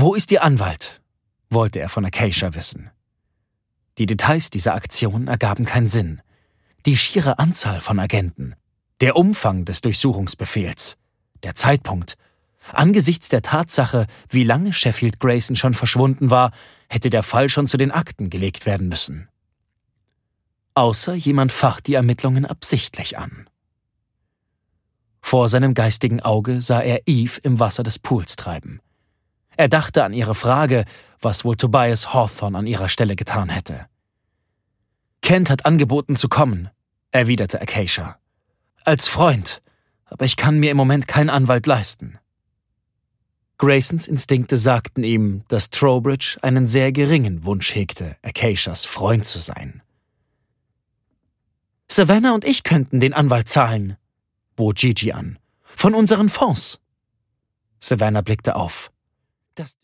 »Wo ist Ihr Anwalt?« wollte er von Acacia wissen. Die Details dieser Aktion ergaben keinen Sinn. Die schiere Anzahl von Agenten, der Umfang des Durchsuchungsbefehls, der Zeitpunkt. Angesichts der Tatsache, wie lange Sheffield Grayson schon verschwunden war, hätte der Fall schon zu den Akten gelegt werden müssen. Außer jemand facht die Ermittlungen absichtlich an. Vor seinem geistigen Auge sah er Eve im Wasser des Pools treiben. Er dachte an ihre Frage, was wohl Tobias Hawthorne an ihrer Stelle getan hätte. »Kent hat angeboten zu kommen«, erwiderte Acacia. »Als Freund, aber ich kann mir im Moment keinen Anwalt leisten.« Graysons Instinkte sagten ihm, dass Trowbridge einen sehr geringen Wunsch hegte, Acacias Freund zu sein. »Savannah und ich könnten den Anwalt zahlen«, bot Gigi an. »Von unseren Fonds.« Savannah blickte auf.